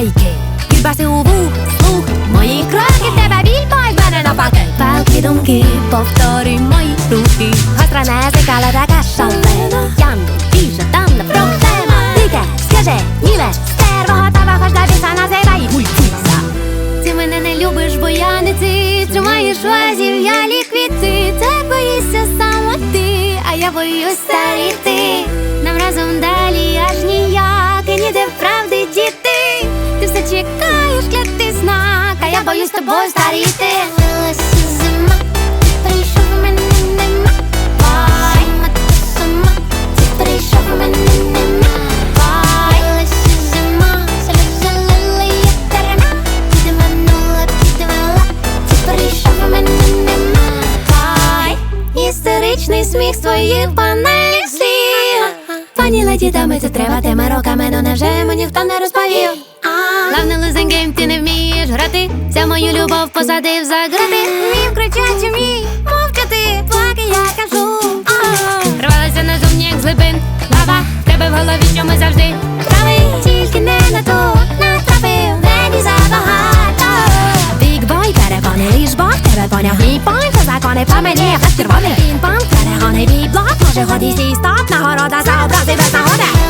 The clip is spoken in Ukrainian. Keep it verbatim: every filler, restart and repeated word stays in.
байки. Кільбаси у вух, слух, мої кроки, в тебе біль, бой, в мене навпаки. Палки думки, повторюй мої рухи. Гостра музика, але така шалена. Янки, більше там не проблема. Дике, скажи, німе, стерво, готова, хоч до біса, називай мультіса. Ти мене не любиш, бо я не ти. Тримаєш вазів, я ліквіти. Ти боїшся саме ти, а я боюсь старіти. Нам разом далі аж ніяк, і ніде правди діти. Ти все чекаєш, клятий знак, а я боюсь тобою старіти. Вилася зима, ти прийшов, мене нема. Вай, мати сама, ти прийшов, мене нема. Вай, вилася зима, сльози лили, як терена. Підманула, підвела, ти прийшов, мене нема. Вай, істеричний сміх з твоїх банальних слів. Пані леді, дами, це треба тими роками, ну невже йому ніхто не розповів? Главне losing game, ти не вмієш грати. Ця мою любов посадив за грати. Вмів кричати, вмій мовчати, поки я кажу. Рвалася назовні, як з глибин лава. В тебе в голові, що ми завжди прави. Тільки не на то натрапив, мені забагато. Big boy, перепони, лиш Бог тебе поняв. Мій пойнт, це закони по мені, як червоний. Пінг-понг, перегони, бій-блок. Може ході сій стоп, нагорода за образи без нагоди.